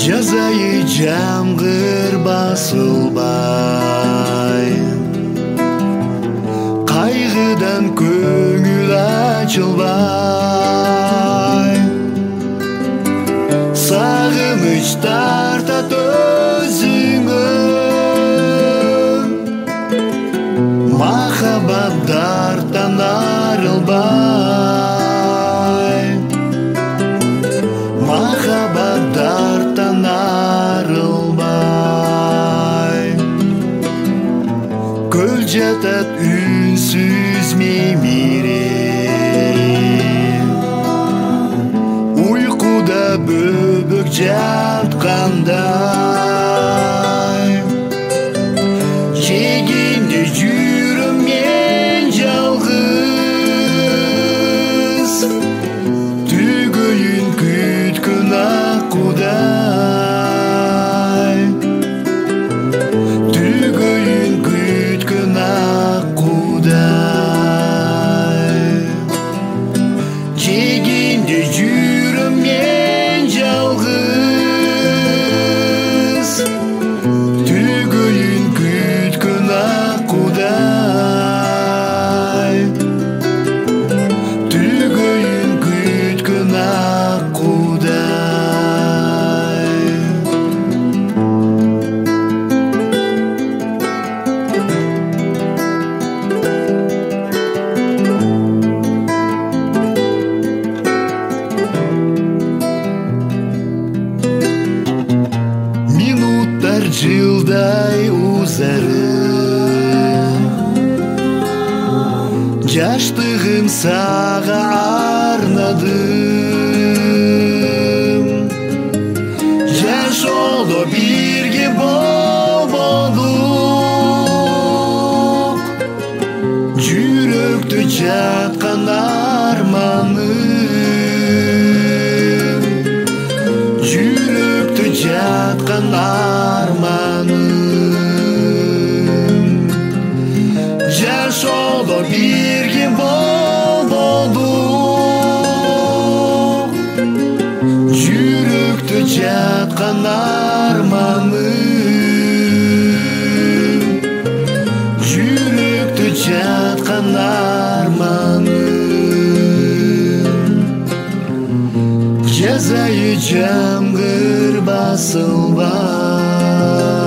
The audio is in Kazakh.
Жазайы жаңғыр басылбай, қайғыдан көңіл açылбай, сағыныш тартат өзіңі, махаббаттан арылбай, махаббаттан арылбай. Көл жатат үнсіз меймере, ұйқуда бөбек жатқандай, жегенде жүрім мен жалғыз, түгейін күткін аққудай, түгейін күткін аққудай. Жегенде жүрім мен жалғыз, түгейін күткін аққудай, түгейін күткін аққудай. Минуттар жылдай узары, жаштығым саға арнадым. Жашоодо бирге болдук, жүрөктө жаткан арманым, жүрөктө жаткан арманым. Жашоодо бирге болдук, жүрөктө жаткан арманым, жүрөктө жаткан арманым. Жазайы жаңғыр басылбай,